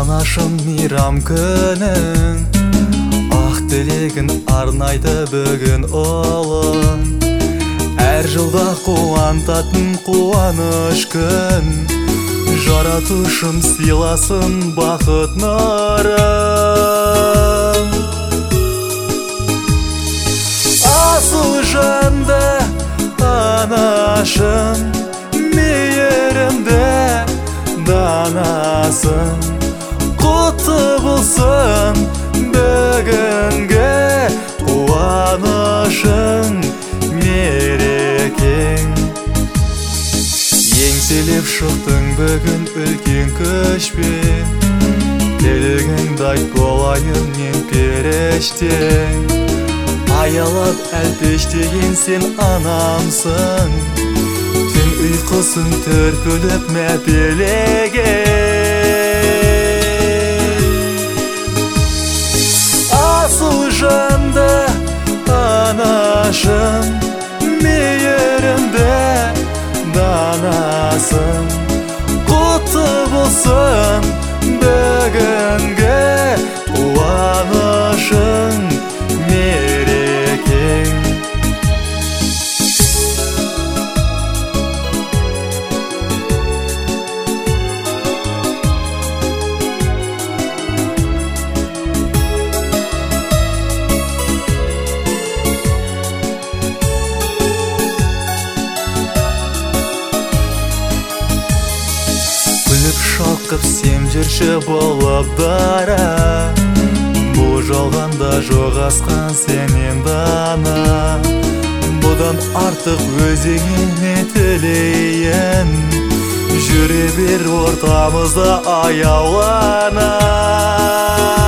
анашым мейрам күнің, ақ тілегін арнайды бүгін ұлың. Әр жылда қуантатын қуаныш күн, жаратушым сыйласын бақыт нұрын. Асыл жанды анашым, мейірімді данасың, құтты болсын бүгінгі қуанышың, мерекең. Еңселеп шықтың бүгін үлкен күшпен, тілегіңді айт болайын мен періштең. Аялап әлпештеген сен анамсың, түн ұйқысын түркіліп мәпелеген. Асыл жанды анашым, мейірімді данасың, құтты болсын бүгінгі қуанышың, мерекең. Шалқып сен жүрші болып дара, бұл жалғанда жоқ асқан сенен дана. Бұдан артық өзіңе тілейін, жүре бер ортамызда аяулана.